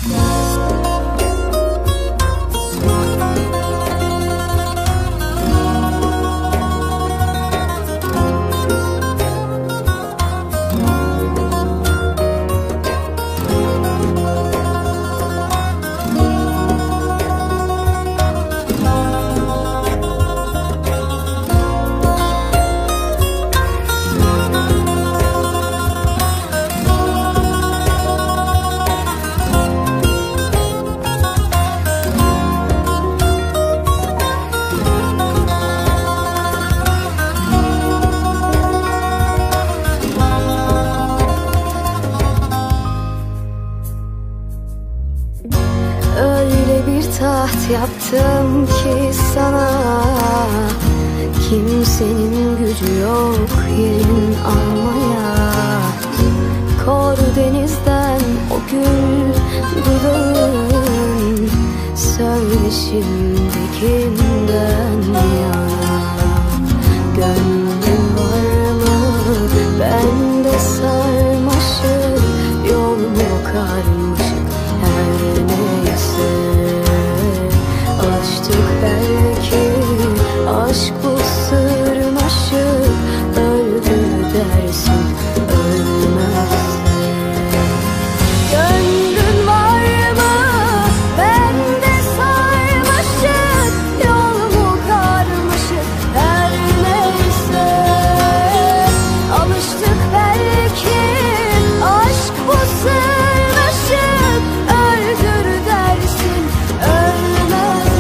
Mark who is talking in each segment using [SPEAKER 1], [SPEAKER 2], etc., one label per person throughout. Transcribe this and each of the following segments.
[SPEAKER 1] Taht yaptım ki sana, kimsenin gücü yok yerin almaya. Kor denizden o gül dudağın, söyle şimdi kimden yana? Gönlün var mı bende sarmaşık, yol mu karmaşık her neyse. Alıştık belki, aşk bu sırmaşık, öldür dersin ölmezse. Gönlün var mı bende sarmaşık, yol mu karmaşık her neyse. Alıştık belki, aşk bu sırmaşık, öldür dersin ölmez.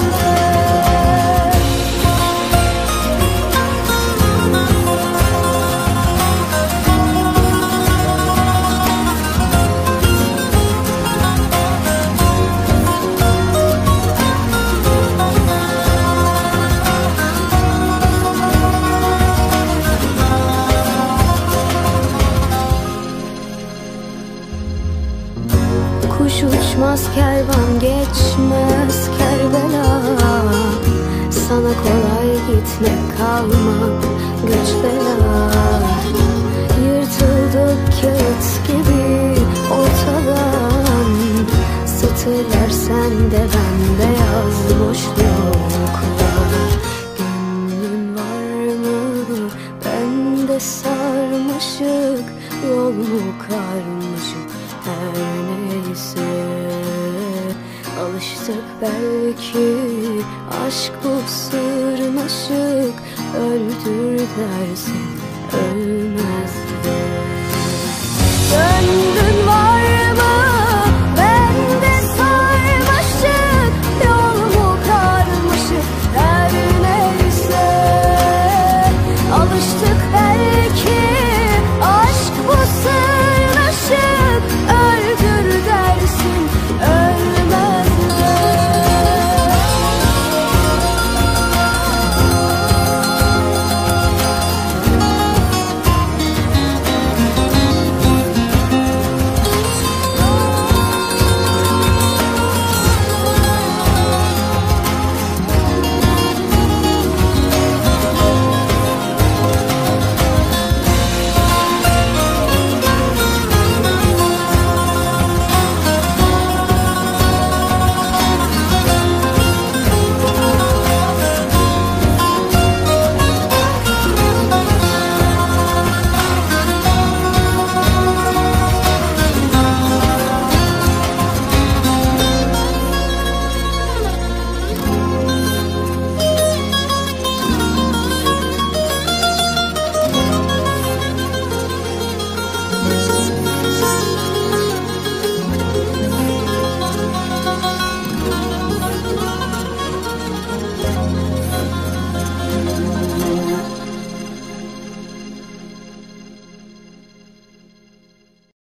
[SPEAKER 1] Kuş uçmaz, kervan geçmez Kerbela. Sana kolay gitmek, kalmak güç bela. Yırtıldık kağıt gibi ortadan, satırlar sende bende yaz boşluklar. Gönlün var mı bende sarmaşık, yol mu karmaşık her neyse. Alıştık belki, aşk bu sırmaşık, öldür dersin ölmez de.